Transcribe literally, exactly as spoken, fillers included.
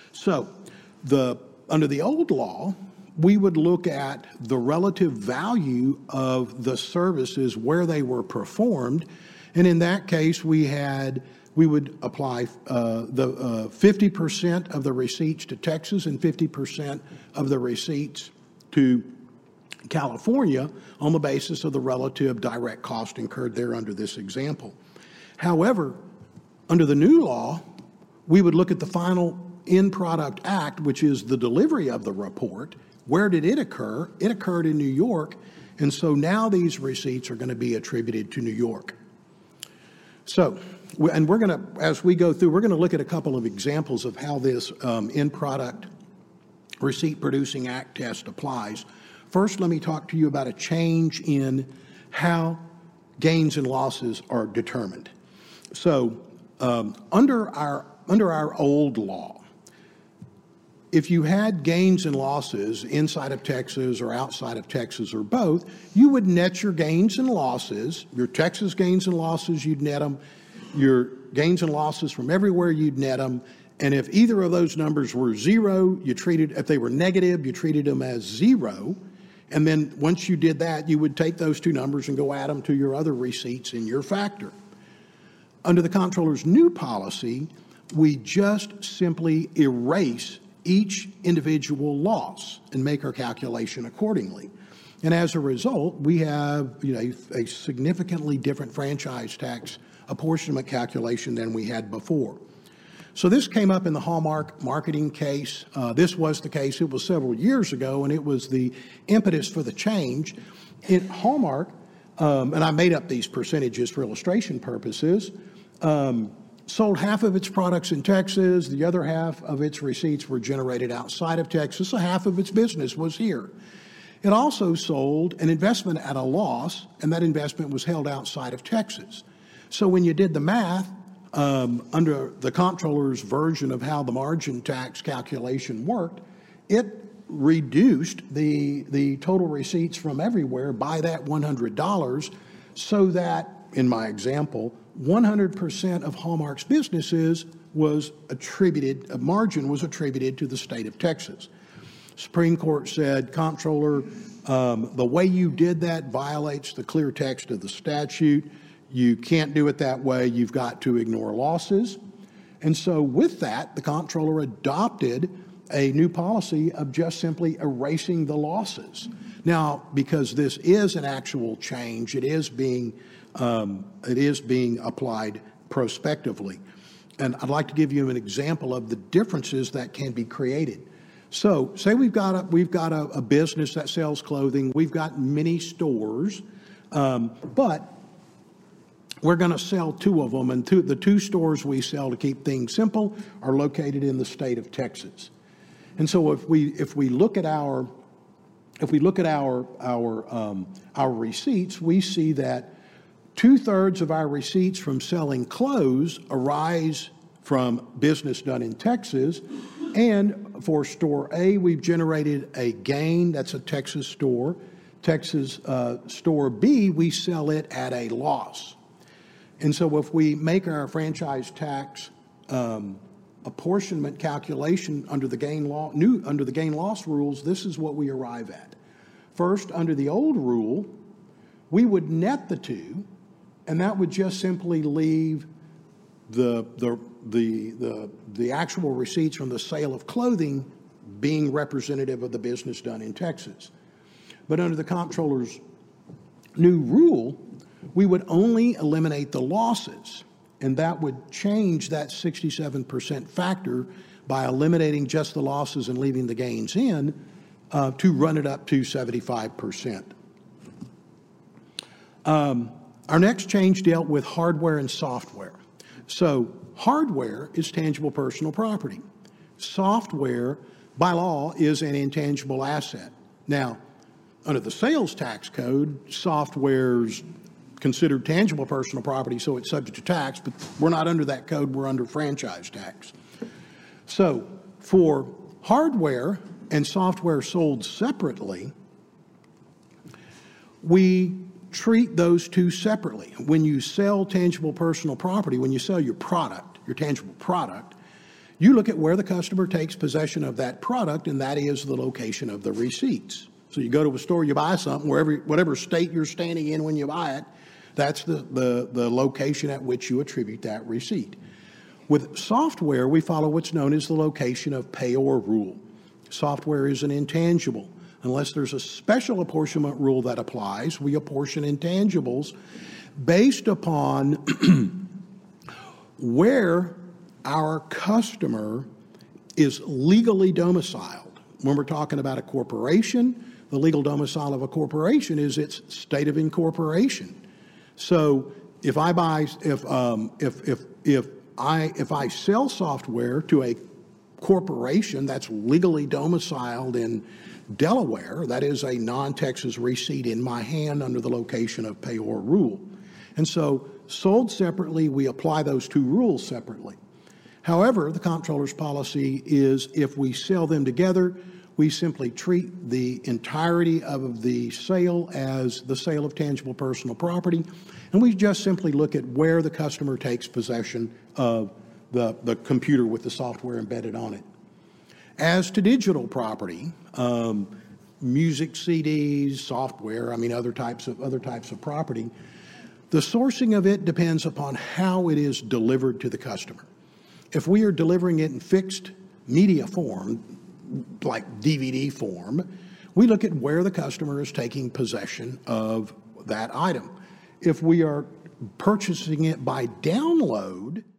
So the under the old law, we would look at the relative value of the services where they were performed, and in that case, we had we would apply uh, the uh, fifty percent of the receipts to Texas and fifty percent of the receipts to California on the basis of the relative direct cost incurred there under this example. However, under the new law, we would look at the final end product act, which is the delivery of the report. Where did it occur? It occurred in New York, and so now these receipts are going to be attributed to New York. So, and we're going to, as we go through, we're going to look at a couple of examples of how this um, end product receipt producing act test applies. First, let me talk to you about a change in how gains and losses are determined. So, um, under our under our old law, if you had gains and losses inside of Texas or outside of Texas or both, you would net your gains and losses. Your Texas gains and losses, you'd net them. Your gains and losses from everywhere, you'd net them. And if either of those numbers were zero, you treated, if they were negative, you treated them as zero. And then once you did that, you would take those two numbers and go add them to your other receipts in your factor. Under the comptroller's new policy, we just simply erase each individual loss and make our calculation accordingly. And as a result, we have, you know, a significantly different franchise tax apportionment calculation than we had before. So this came up in the Hallmark marketing case. Uh, this was the case. It was several years ago, and it was the impetus for the change. In Hallmark, um, and I made up these percentages for illustration purposes, um, sold half of its products in Texas. The other half of its receipts were generated outside of Texas. So half of its business was here. It also sold an investment at a loss, and that investment was held outside of Texas. So when you did the math, um, under the comptroller's version of how the margin tax calculation worked, it reduced the, the total receipts from everywhere by that one hundred dollars, so that, in my example, one hundred percent of Hallmark's businesses was attributed, a margin was attributed to the state of Texas. Supreme Court said, comptroller, um, the way you did that violates the clear text of the statute. You can't do it that way. You've got to ignore losses. And so with that, the comptroller adopted a new policy of just simply erasing the losses. Now, because this is an actual change, it is being um, it is being applied prospectively. And I'd like to give you an example of the differences that can be created. So, say we've got a, we've got a, a business that sells clothing. We've got many stores, um, but we're going to sell two of them, and two, the two stores we sell, to keep things simple, are located in the state of Texas. And so, if we if we look at our if we look at our our um, our receipts, we see that two-thirds of our receipts from selling clothes arise from business done in Texas. And for store A, we've generated a gain. That's a Texas store. Texas uh, store B, we sell it at a loss. And so if we make our franchise tax um, apportionment calculation under the gain law, new under the gain loss rules, this is what we arrive at. First, under the old rule, we would net the two, and that would just simply leave the the the the the actual receipts from the sale of clothing being representative of the business done in Texas. But under the comptroller's new rule, we would only eliminate the losses, and that would change that sixty-seven percent factor by eliminating just the losses and leaving the gains in uh, to run it up to seventy-five percent. Um, our next change dealt with hardware and software. So hardware is tangible personal property. Software, by law, is an intangible asset. Now, under the sales tax code, software's considered tangible personal property, so it's subject to tax, but we're not under that code, we're under franchise tax. So for hardware and software sold separately, we treat those two separately. When you sell tangible personal property, when you sell your product, your tangible product, You look at where the customer takes possession of that product, and that is the location of the receipts. So you go to a store, you buy something, wherever, whatever state you're standing in when you buy it, that's the, the, the location at which you attribute that receipt. With software, we follow what's known as the location of payor rule. Software is an intangible. Unless there's a special apportionment rule that applies, we apportion intangibles based upon where our customer is legally domiciled. When we're talking about a corporation, the legal domicile of a corporation is its state of incorporation. So if I buy, if um, if if if I if I sell software to a corporation that's legally domiciled in Delaware, that is a non-Texas receipt in my hand under the location of payor rule. And so sold separately, we apply those two rules separately. However, the comptroller's policy is if we sell them together, we simply treat the entirety of the sale as the sale of tangible personal property, and we just simply look at where the customer takes possession of the, the computer with the software embedded on it. As to digital property, um, music C Ds, software, I mean other types of other types of property, the sourcing of it depends upon how it is delivered to the customer. If we are delivering it in fixed media form, like D V D form, we look at where the customer is taking possession of that item. If we are purchasing it by download,